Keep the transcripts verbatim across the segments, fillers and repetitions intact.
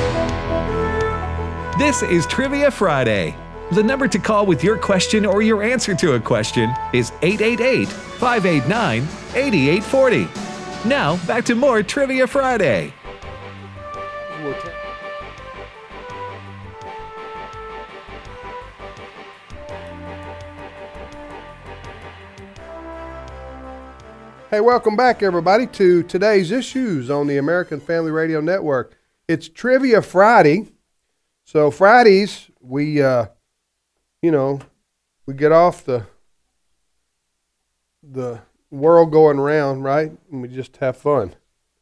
This is Trivia Friday. The number to call with your question or your answer to a question is eight eight eight, five eight nine, eight eight four zero. Now, back to more Trivia Friday. Hey, welcome back, everybody, to today's issues on the American Family Radio Network. It's Trivia Friday. So Fridays, we, uh, you know, we get off the the world going around, right? And we just have fun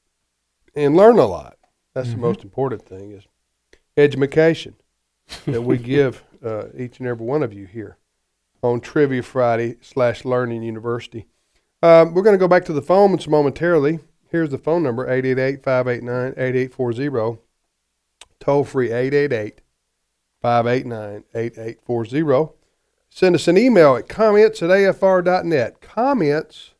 and learn a lot. That's mm-hmm. the most important thing is education that we give uh, each and every one of you here on Trivia Friday slash Learning University. Um, we're going to go back to the phones momentarily. Here's the phone number, eight eight eight, five eight nine, eight eight four zero. Toll free, eight eight eight, five eight nine, eight eight four zero. Send us an email at comments at A F R dot net. Comments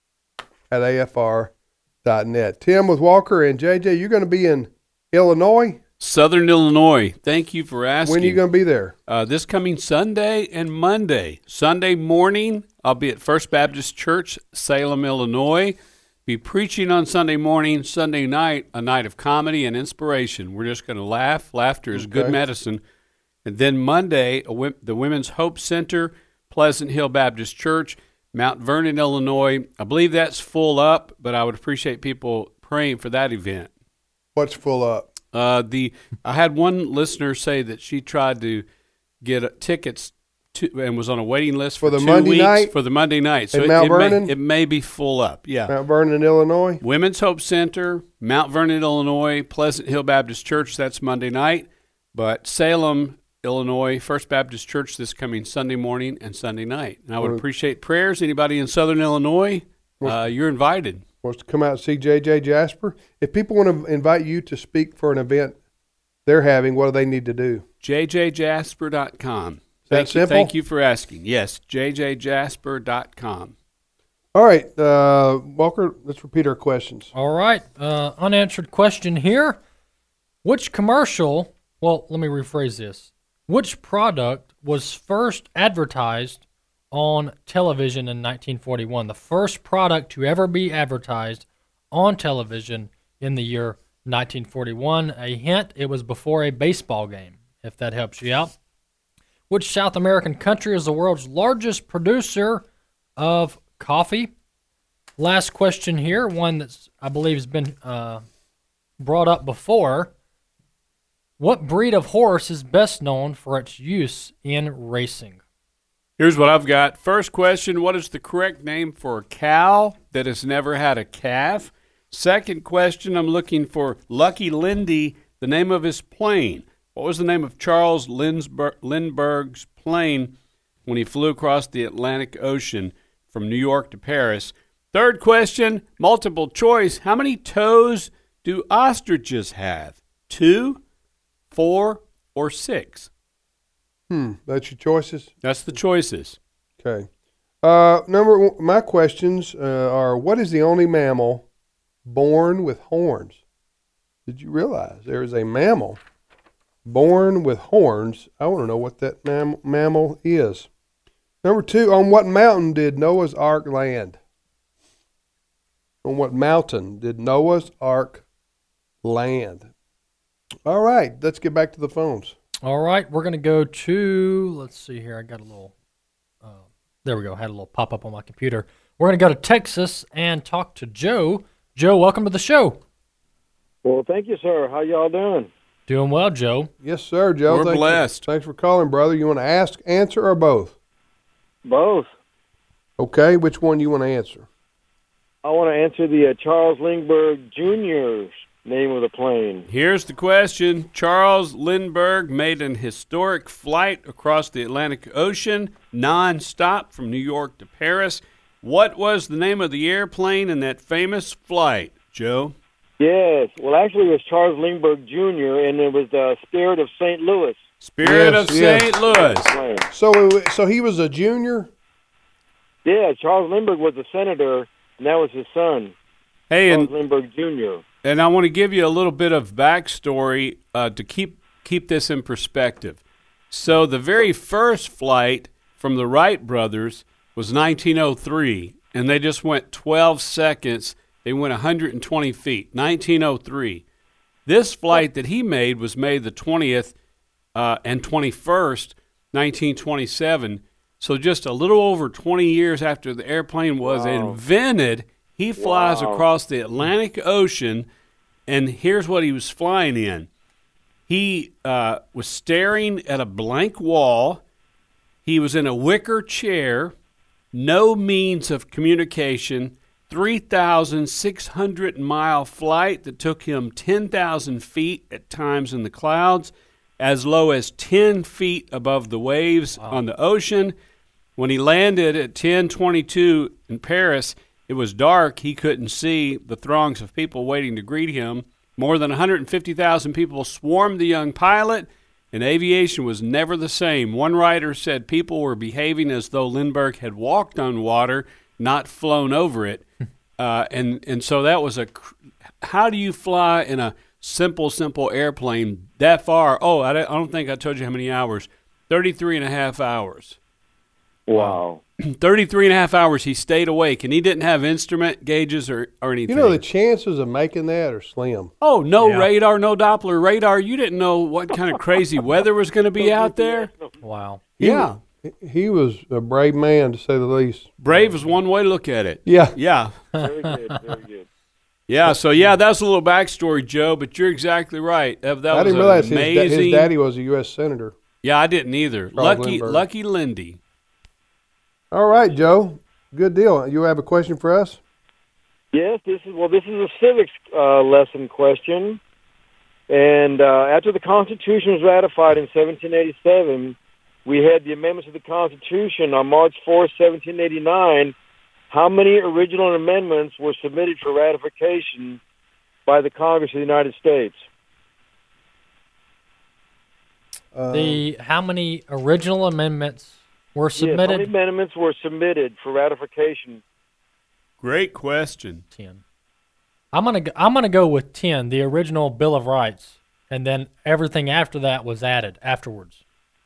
at A F R dot net. Tim with Walker and J J, you're going to be in Illinois? Southern Illinois. Thank you for asking. When are you going to be there? Uh, this coming Sunday and Monday. Sunday morning, I'll be at First Baptist Church, Salem, Illinois. Be preaching on Sunday morning. Sunday night, a night of comedy and inspiration. We're just going to laugh. Laughter is okay. Good medicine. And then Monday, a, the Women's Hope Center, Pleasant Hill Baptist Church, Mount Vernon, Illinois. I believe that's full up, but I would appreciate people praying for that event. What's full up? Uh, the I had one listener say that she tried to get uh, tickets to, and was on a waiting list for, for the two Monday weeks night? for the Monday night. So in it, Mount it Vernon? May, it may be full up. Yeah, Mount Vernon, Illinois. Women's Hope Center, Mount Vernon, Illinois, Pleasant Hill Baptist Church. That's Monday night, but Salem, Illinois, First Baptist Church this coming Sunday morning and Sunday night. And I would appreciate prayers. Anybody in Southern Illinois, uh, you're invited. Wants to come out and see J J Jasper? If people want to invite you to speak for an event they're having, what do they need to do? J J Jasper dot com. Is that thank simple? You, thank you for asking. Yes, J J Jasper dot com. All right, uh, Walker, let's repeat our questions. All right, uh, unanswered question here. Which commercial, well, let me rephrase this. Which product was first advertised on television in nineteen forty-one? The first product to ever be advertised on television in the year nineteen forty-one. A hint, it was before a baseball game, if that helps you out. Which South American country is the world's largest producer of coffee? Last question here, one that's I believe has been uh, brought up before. What breed of horse is best known for its use in racing? Here's what I've got. First question, what is the correct name for a cow that has never had a calf? Second question, I'm looking for Lucky Lindy, the name of his plane. What was the name of Charles Lindbergh's plane when he flew across the Atlantic Ocean from New York to Paris? Third question, multiple choice. How many toes do ostriches have? Two, four, or six? Hmm, that's your choices? That's the choices. Okay. Uh, number one, my questions uh, are, what is the only mammal born with horns? Did you realize there is a mammal born with horns? I want to know what that mam- mammal is. Number two, on what mountain did Noah's Ark land? On what mountain did Noah's Ark land? All right, let's get back to the phones. All right, we're going to go to, let's see here, I got a little, uh, there we go, had a little pop-up on my computer. We're going to go to Texas and talk to Joe. Joe, welcome to the show. Well, thank you, sir. How y'all doing? Doing well, Joe. Yes, sir, Joe. We're Thank blessed. You. Thanks for calling, brother. You want to ask, answer, or both? Both. Okay, which one do you want to answer? I want to answer the uh, Charles Lindbergh Junior's name of the plane. Here's the question. Charles Lindbergh made an historic flight across the Atlantic Ocean, non-stop from New York to Paris. What was the name of the airplane in that famous flight, Joe? Yes. Well, actually, it was Charles Lindbergh Junior, and it was the Spirit of Saint Louis. Spirit yes, of yes. Saint Louis. So, so he was a junior? Yeah, Charles Lindbergh was a senator, and that was his son, Hey, Charles and Lindbergh Junior And I want to give you a little bit of backstory uh, to keep keep this in perspective. So the very first flight from the Wright brothers was nineteen oh three, and they just went twelve seconds. They went one hundred twenty feet, nineteen oh three. This flight that he made was made the twentieth uh, and twenty-first, nineteen twenty-seven. So just a little over twenty years after the airplane was Wow. invented, he flies Wow. across the Atlantic Ocean, and here's what he was flying in. He uh, was staring at a blank wall. He was in a wicker chair, no means of communication, three thousand six hundred mile flight that took him ten thousand feet at times in the clouds, as low as ten feet above the waves on the ocean. When he landed at ten twenty-two in Paris, it was dark. He couldn't see the throngs of people waiting to greet him. More than one hundred fifty thousand people swarmed the young pilot, and aviation was never the same. One writer said people were behaving as though Lindbergh had walked on water, not flown over it. uh, and, and so that was a cr- – how do you fly in a simple, simple airplane that far? Oh, I don't, I don't think I told you how many hours. thirty-three and a half hours. Wow. thirty-three and a half hours he stayed awake, and he didn't have instrument gauges or, or anything. You know, the chances of making that are slim. Oh, no Yeah. radar, no Doppler radar. You didn't know what kind of crazy weather was going to be out there. Wow. Yeah. He was a brave man, to say the least. Brave is one way to look at it. Yeah. Yeah. Very good. Very good. Yeah. So, yeah, that's a little backstory, Joe, but you're exactly right. That, that I was didn't realize his, da- amazing. his daddy was a U S senator. Yeah, I didn't either. Charles Lucky, Lindbergh. Lucky Lindy. All right, Joe. Good deal. You have a question for us? Yes, this is well. This is a civics uh, lesson question. And uh, after the Constitution was ratified in seventeen eighty-seven, we had the amendments to the Constitution on March fourth, seventeen eighty-nine. How many original amendments were submitted for ratification by the Congress of the United States? Uh, The how many original amendments were Yes, how many submitted? amendments were submitted for ratification? Great question. Ten. I'm gonna go, I'm gonna go with ten. The original Bill of Rights, and then everything after that was added afterwards.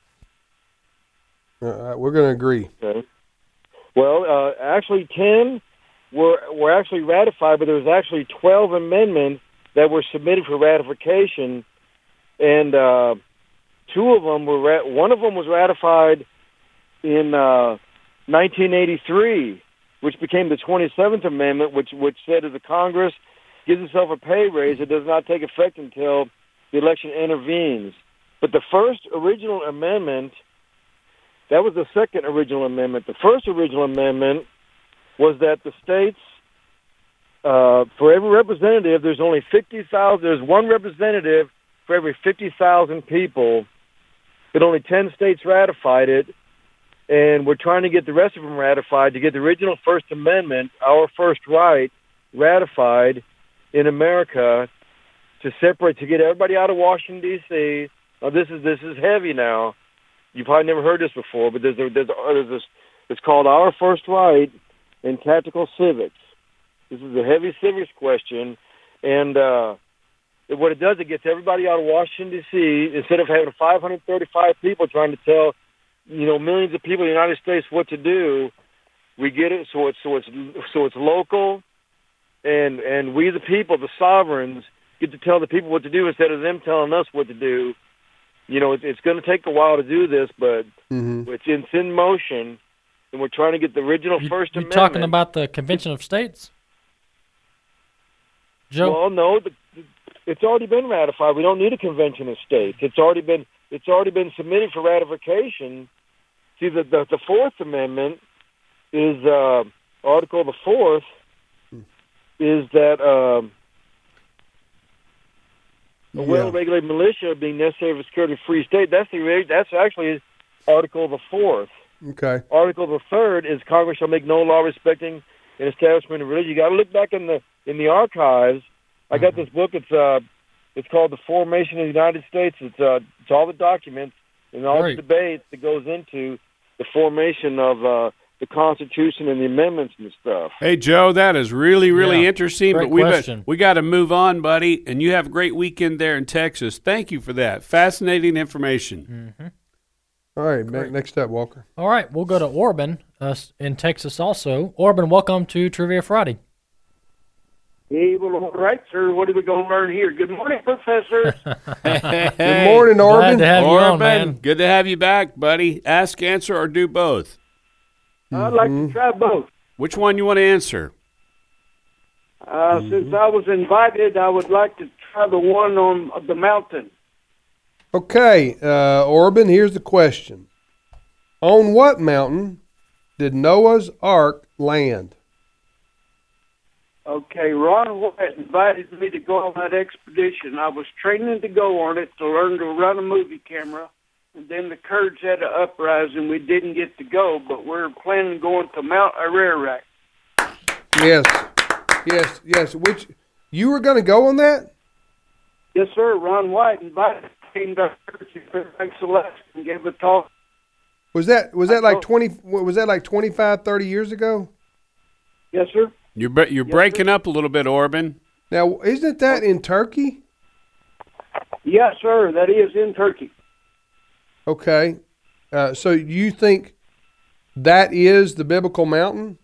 uh, we're going to agree. Okay. Well, uh, actually, ten were were actually ratified, but there was actually twelve amendments that were submitted for ratification, and uh, two of them were ra- one of them was ratified in uh, nineteen eighty-three, which became the twenty-seventh Amendment, which which said if the Congress gives itself a pay raise, it does not take effect until the election intervenes. But the first original amendment, that was the second original amendment. The first original amendment was that the states, uh, for every representative, there's only fifty thousand. There's one representative for every fifty thousand people. But only ten states ratified it, and we're trying to get the rest of them ratified to get the original First Amendment, our first right, ratified in America to separate, to get everybody out of Washington D C. Now this is this is heavy now. You've probably never heard this before, but there's a, there's, a, there's this. It's called Our First Right in Tactical Civics. This is a heavy civics question, and uh, what it does, it gets everybody out of Washington D C. Instead of having five hundred thirty-five people trying to tell, you know, millions of people in the United States what to do, we get it so it's so it's so it's local, and and we the people, the sovereigns, get to tell the people what to do instead of them telling us what to do. You know, it's, it's going to take a while to do this, but Mm-hmm. it's, it's in motion, and we're trying to get the original You, First you Amendment. talking about the Convention of States, Joe? Well, no, the, it's already been ratified. We don't need a convention of states. It's already been it's already been submitted for ratification. See, the the, the Fourth Amendment is uh, Article the Fourth is that um, a Yeah. well-regulated militia being necessary for security of a free state. That's the that's actually Article the Fourth. Okay. Article the Third is Congress shall make no law respecting an establishment of religion. You got to look back in the in the archives. I got this book. It's uh, it's called The Formation of the United States. It's uh, it's all the documents and all Great. the debates that goes into the formation of uh, the Constitution and the amendments and stuff. Hey, Joe, that is really, really Yeah. interesting. Great but we question. we got to move on, buddy. And you have a great weekend there in Texas. Thank you for that. Fascinating information. Mm-hmm. All right, ne- next up, Walker. All right, we'll go to Orban uh, in Texas also. Orban, welcome to Trivia Friday. Hey, well, all right, sir. What are we going to learn here? Good morning, Professor. Good morning, Glad Orban. to have you on, man. Orban, good to have you back, buddy. Ask, answer, or do both. I'd like to try both. Which one you want to answer? Uh, Since I was invited, I would like to try the one on the mountain. Okay, uh, Orban, here's the question. On what mountain did Noah's Ark land? Okay, Ron White invited me to go on that expedition. I was training to go on it to learn to run a movie camera, and then the Kurds had an uprising, and we didn't get to go, but we're planning on going to Mount Ararat. Yes, yes, yes. Which you were going to go on that? Yes, sir. Ron White invited me to our church in Fairbanks, Alaska, and gave a talk. Was that was that like twenty? Was that like twenty-five, thirty years ago? Yes, sir. You're bre- you're Yes, breaking sir. up a little bit, Orban. Now, isn't that in Turkey? Yes, sir. That is in Turkey. Okay, uh, so you think that is the biblical mountain?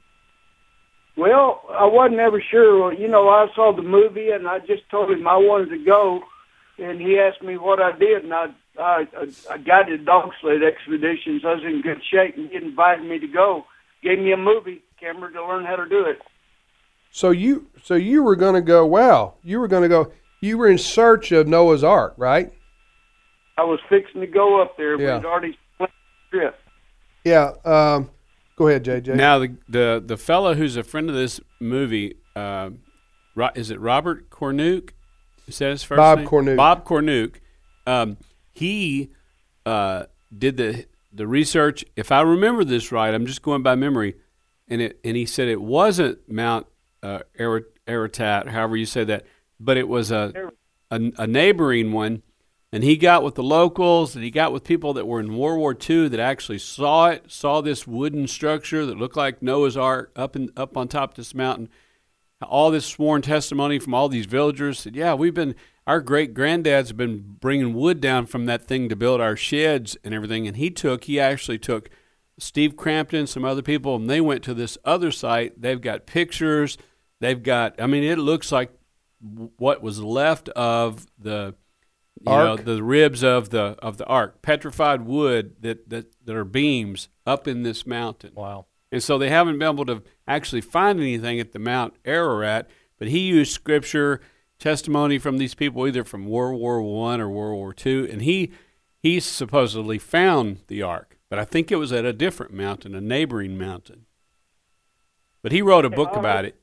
Well, I wasn't ever sure. You know, I saw the movie, and I just told him I wanted to go, and he asked me what I did, and I I, I guided dog sled expeditions. I was in good shape, and he invited me to go. Gave me a movie camera to learn how to do it. So you so you were going to go. Wow, you were going to go. You were in search of Noah's Ark, right? I was fixing to go up there, but Yeah. I'd already planned the trip. Yeah. Um, go ahead, J J. Now the the the fellow who's a friend of this movie, uh, Ro- is it Robert Cornuke? Is that his first Bob name? Cornuke. Bob Cornuke. Um, he uh, did the the research. If I remember this right, I'm just going by memory, and it and he said it wasn't Mount uh, Ara- Ararat, however you say that, but it was a, a a neighboring one. And he got with the locals, and he got with people that were in World War Two that actually saw it, saw this wooden structure that looked like Noah's Ark up in, up on top of this mountain. All this sworn testimony from all these villagers said, yeah, we've been, our great-granddads have been bringing wood down from that thing to build our sheds and everything. And he took, he actually took Steve Crampton, some other people, and they went to this other site. They've got pictures. They've got, I mean, it looks like what was left of the... You know, Ark? the ribs of the of the ark, petrified wood that, that, that are beams up in this mountain. Wow. And so they haven't been able to actually find anything at the Mount Ararat, but he used scripture, testimony from these people, either from World War One or World War Two, and he he supposedly found the ark. But I think it was at a different mountain, a neighboring mountain. But he wrote a book about it.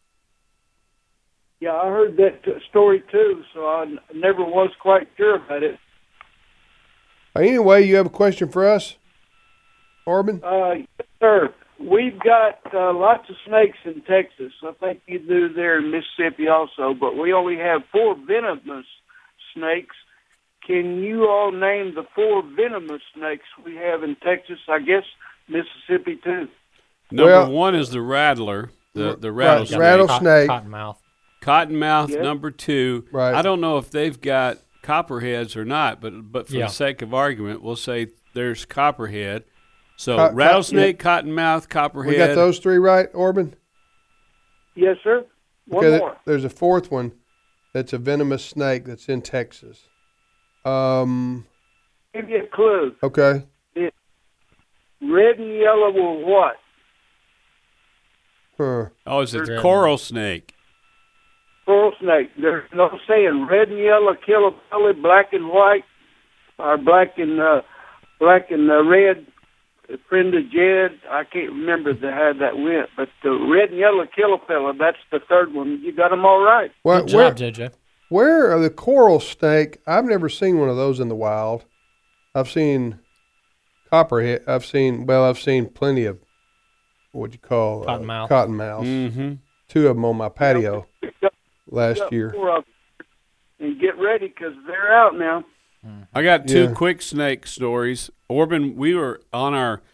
Yeah, I heard that t- story too, so I n- never was quite sure about it. Anyway, you have a question for us, Orban? Uh, yes, sir. We've got uh, lots of snakes in Texas. I think you do there in Mississippi also, but we only have four venomous snakes. Can you all name the four venomous snakes we have in Texas? I guess Mississippi too. Number Well- one is the rattler, the, the Right, rattlesnake. rattlesnake. Cottonmouth. Cottonmouth, Yeah. number two. Right. I don't know if they've got copperheads or not, but but for Yeah. the sake of argument, we'll say there's copperhead. So Co- co- rattlesnake, cottonmouth, copperhead. We got those three right, Orban? Yes, sir. One Okay, th- more. there's a fourth one that's a venomous snake that's in Texas. Um. Give you a clue. Okay. Red and yellow were what? Huh. Oh, is it Red. coral snake? Coral snake. There's no saying red and yellow kill a belly, black and white, or black and uh, black and uh, red. A friend of Jed, I can't remember the, how that went, but the red and yellow kill a fella. That's the third one. You got them all right. Well, Good where, job, J J. where are the coral snake? I've never seen one of those in the wild. I've seen copperhead. I've seen well. I've seen plenty of what you call uh, Cottonmouth. cottonmouths. Mm-hmm. Two of them on my patio last Got year. four of them. And get ready because they're out now. I got two Yeah. quick snake stories. Orban, we were on our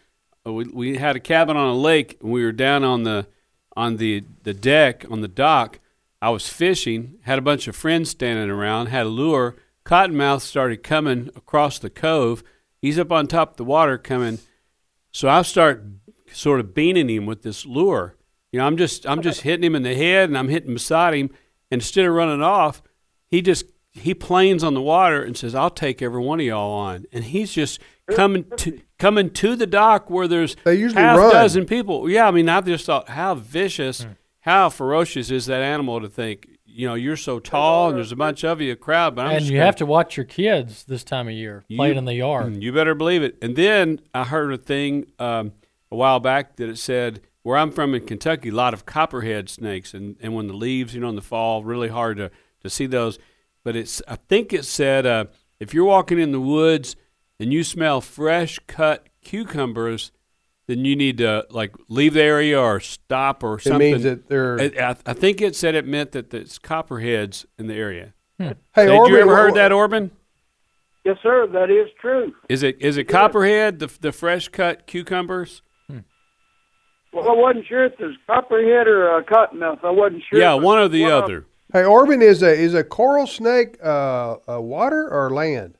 we we had a cabin on a lake, and we were down on the on the the deck on the dock. I was fishing, had a bunch of friends standing around, had a lure. Cottonmouth started coming across the cove. He's up on top of the water coming. So I start sort of beaning him with this lure. You know, I'm just I'm just hitting him in the head, and I'm hitting beside him. And instead of running off, he just he planes on the water and says, "I'll take every one of y'all on." And he's just coming to coming to the dock where there's They usually half run. dozen people. Yeah, I mean, I just thought, how vicious, Hmm. how ferocious is that animal to think, you know, you're so tall and there's a bunch of you, a crowd, but I'm and just you gonna- have to watch your kids this time of year playing You- in the yard. You better believe it. And then I heard a thing um, a while back that it said, where I'm from in Kentucky, a lot of copperhead snakes, and, and when the leaves, you know, in the fall, really hard to, to see those. But it's I think it said uh, if you're walking in the woods and you smell fresh cut cucumbers, then you need to like leave the area or stop or It something. means that they're. I, I- I think it said it meant that there's copperheads in the area. hey, Had Orban, you ever what- heard that, Orban? Yes, sir. That is true. Is it is it copperhead, the the fresh cut cucumbers? Well, I wasn't sure if it was copperhead or uh, cottonmouth. I wasn't sure. Yeah, but one or the of- other. Hey, Orban, is a is a coral snake uh, uh, water or land?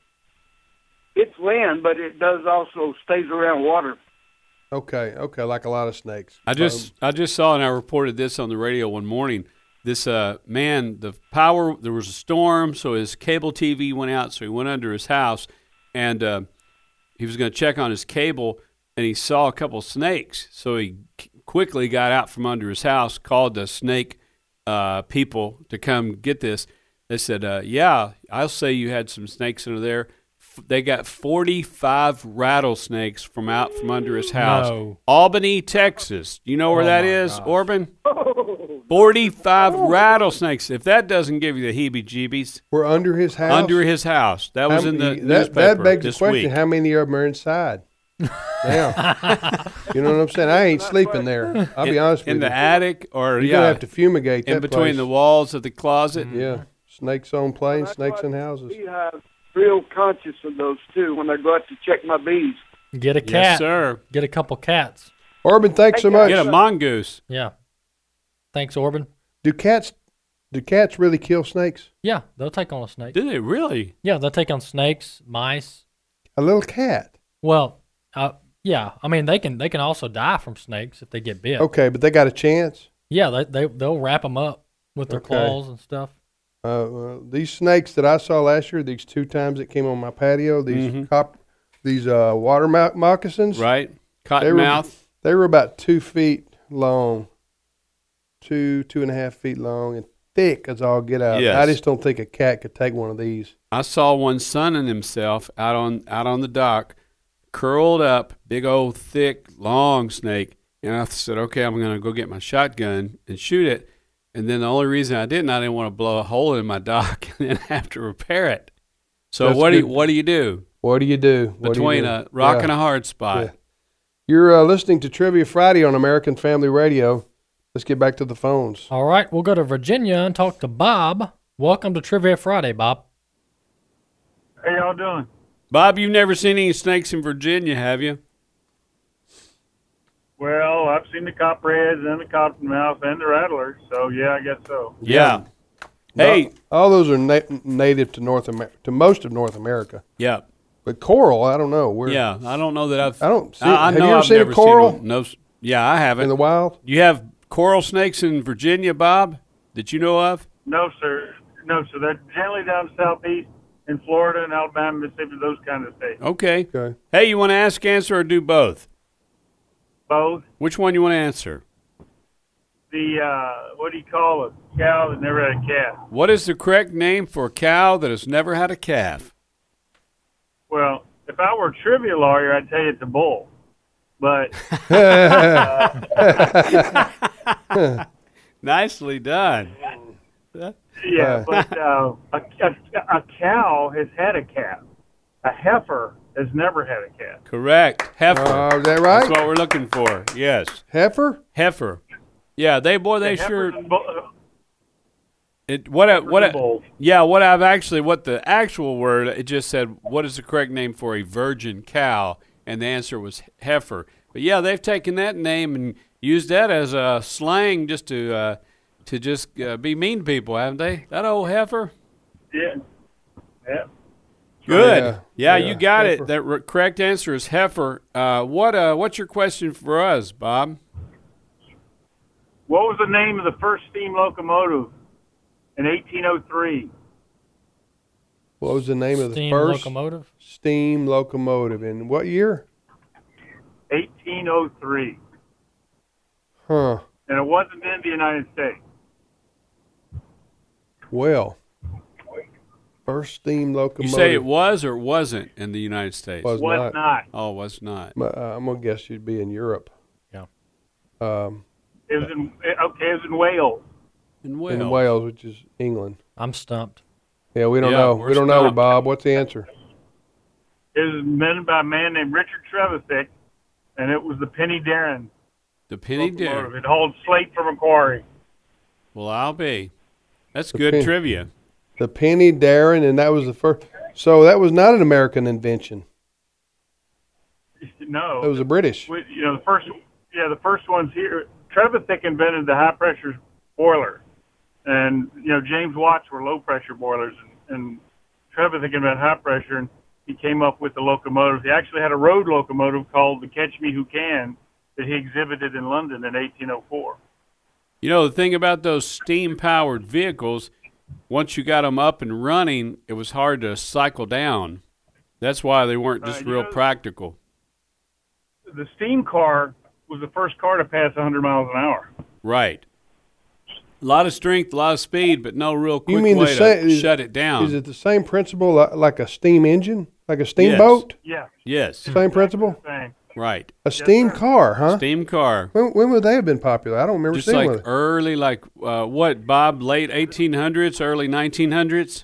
It's land, but it does also stays around water. Okay, okay, like a lot of snakes. I just I just saw and I reported this on the radio one morning. This uh man, the power there was a storm, so his cable T V went out, so he went under his house, and uh, he was going to check on his cable, and he saw a couple snakes, so he c- quickly got out from under his house, called the snake uh, people to come get this. They said, uh, "Yeah, I'll say you had some snakes under there." They got forty-five rattlesnakes from out from under his house. No. Albany, Texas. You know where Oh, that my is, gosh. Orban? forty-five rattlesnakes. If that doesn't give you the heebie-jeebies, We're under his house. under his house. That was How in the many- that, newspaper that begs the this question: week. how many of them are inside? Damn. You know what I'm saying? I ain't sleeping there. I'll be in, honest with in you. the attic or You're yeah, gonna have to fumigate in that between place. the walls of the closet. Yeah, snakes on planes, That's snakes why in houses. Beehives real conscious of those too when I go out to check my bees. Get a cat. Yes, sir. Get a couple cats. Orban, thanks so Hey, much. Get a mongoose. Yeah. Thanks, Orban. Do cats do cats really kill snakes? Yeah, they'll take on a snake. Did they really? Yeah, they'll take on snakes, mice. A little cat. Well, uh, yeah. I mean, they can they can also die from snakes if they get bit. Okay, but they got a chance. Yeah, they they they'll wrap them up with their Okay. claws and stuff. Uh, uh, these snakes that I saw last year, these two times that came on my patio, these Mhm. cop, these uh, water mo- moccasins, Right? They were- Cottonmouth. they were about two feet long, two two and a half feet long, and thick as all get out. Yes. I just don't think a cat could take one of these. I saw one sunning himself out on out on the dock, curled up, big old thick long snake, and I said, "Okay, I'm going to go get my shotgun and shoot it." And then the only reason I didn't, I didn't want to blow a hole in my dock and then have to repair it. So That's what do you, good. what do you do What do you do What do you between do? a rock Yeah. and a hard spot? Yeah. You're uh, listening to Trivia Friday on American Family Radio. Let's get back to the phones. All right, we'll go to Virginia and talk to Bob. Welcome to Trivia Friday, Bob. How y'all doing? Bob, you've never seen any snakes in Virginia, have you? Well, I've seen the copperheads and the cottonmouth and the rattlers, so yeah, I guess so. Yeah. Hey. all, all those are na- native to North America, to most of North America. Yeah. But coral, I don't know. Where Yeah. I don't know that I've. I don't see. I, I have know you ever I've seen never a coral Seen one. No. s- Yeah, I haven't. in the wild? You have coral snakes in Virginia, Bob, that you know of? No, sir. No, sir. They're generally down southeast in Florida and Alabama, Mississippi, those kind of states. Okay. Okay. Hey, you want to ask, answer, or do both? Both. Which one you want to answer? The, uh, what do you call a cow that never had a calf? What is the correct name for a cow that has never had a calf? Well, if I were a trivia lawyer, I'd tell you it's a bull. But Nicely done. yeah, but uh, a, a, a cow has had a calf. A heifer has never had a calf. Correct. Heifer. Uh, is that That's right? what we're looking for. Yes. Heifer? Heifer. Yeah, they boy they The sure heifers and bull- it what I, what and I, bulls. yeah, what I've actually what the actual word it just said what is the correct name for a virgin cow, and the answer was heifer. But yeah, they've taken that name and used that as a slang just to uh, to just uh, be mean to people, haven't they? That old heifer. Yeah. Yeah. Good. Yeah, Yeah, yeah, you got heifer. it. The r- correct answer is heifer. Uh, what uh, what's your question for us, Bob? What was the name of the first steam locomotive in eighteen oh three? What was the name of the Steam first locomotive. steam locomotive in what year? eighteen oh three. Huh. And it wasn't in the United States. Well, first steam You locomotive. say it was or wasn't in the United States? Was Was not. not. Oh, was not. Uh, I'm gonna guess you'd be in Europe. Yeah. Um, It was in okay. It was in Wales. In Wales. in Wales, which is England. I'm stumped. Yeah, we don't Yeah, know. we're We don't know, stumped. Bob. What's the answer? It was invented by a man named Richard Trevithick, and it was the Penny Darren The Penny locomotive. Darren. It holds slate from a quarry. Well, I'll be. That's The good Penny- trivia. The Penny Darren, and that was the first. So that was not an American invention. No, It was a British. we- you know the first. Yeah, the first ones here. Trevithick invented the high pressure boiler, and you know James Watts were low pressure boilers, and, and Trevithick invented high pressure, and he came up with the locomotives. He actually had a road locomotive called the Catch Me Who Can that he exhibited in London in eighteen oh four. You know, the thing about those steam-powered vehicles, once you got them up and running, it was hard to cycle down. That's why they weren't just Right, you real know- practical. The steam car was the first car to pass one hundred miles an hour. Right. A lot of strength, a lot of speed, but no real quick You mean the way same? to shut it down. Is it the same principle, li- like a steam engine, like a steamboat? Yeah, Yes, Same principle. same. right. A steam sir. car, huh? Steam car. When, when would they have been popular? I don't remember Just seeing like one. early, like, uh, what, Bob, late eighteen hundreds, early nineteen hundreds?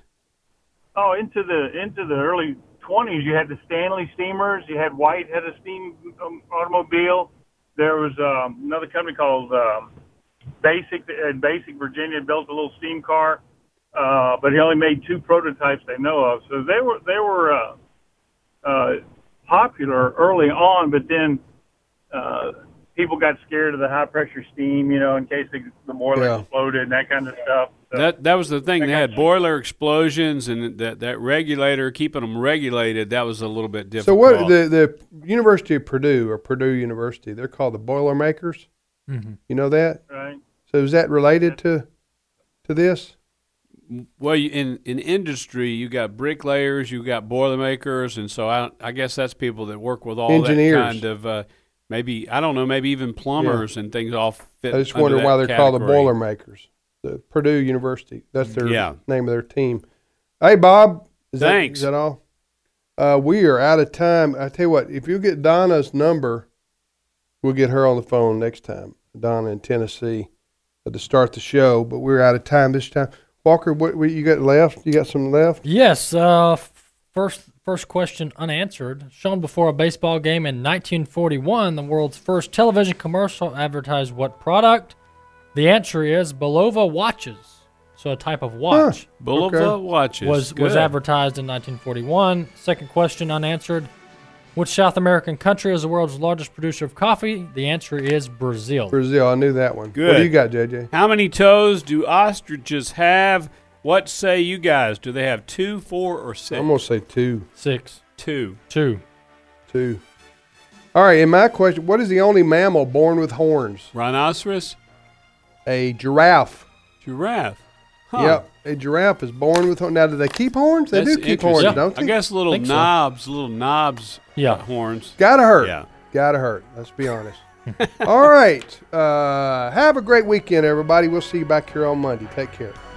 Oh, into the into the early twenties, you had the Stanley steamers. You had White had a steam um, automobile. There was um, another company called um, Basic. And Basic Virginia built a little steam car, uh, but he only made two prototypes they know of. So they were they were uh, uh, popular early on, but then uh, people got scared of the high pressure steam, you know, in case the, the boiler Yeah. exploded and that kind of stuff. So, That that was the thing. They had boiler explosions, and that, that regulator, keeping them regulated, that was a little bit difficult. So what the the University of Purdue or Purdue University, they're called the Boilermakers. Mm-hmm. You know that? right. So is that related to to this? Well, you, in in industry, you got bricklayers, you got boilermakers, and so I I guess that's people that work with all Engineers. that kind of uh, maybe I don't know, maybe even plumbers and things all fit. I just under wonder that why they're called the category. Boilermakers. The Purdue University. That's their Yeah. name of their team. Hey, Bob. Is Thanks. That, is that all? Uh, we are out of time. I tell you what, if you get Donna's number, we'll get her on the phone next time. Donna in Tennessee uh, to start the show. But we're out of time this time. Walker, what, what you got left? You got some left? Yes. Uh, f- first, first question unanswered. Shown before a baseball game in nineteen forty-one, the world's first television commercial advertised what product? The answer is Bulova watches. So a type of watch Bulova Okay. watches was was Good. advertised in nineteen forty-one. Second question unanswered. Which South American country is the world's largest producer of coffee? The answer is Brazil. Brazil. I knew that one. What Good. do you got, J J? How many toes do ostriches have? What say you guys? Do they have two, four, or six? I'm going to say two. Six. Two. Two. Two. All right, and my question, what is the only mammal born with horns? Rhinoceros? A giraffe. Giraffe. Huh. Yep, a giraffe is born with horns. Now, do they keep horns? They That's do keep horns, interesting. don't they? I guess little Think so. knobs, little knobs, Yeah. uh, horns. Gotta hurt. Yeah. Gotta hurt. Let's be honest. All right. Uh, have a great weekend, everybody. We'll see you back here on Monday. Take care.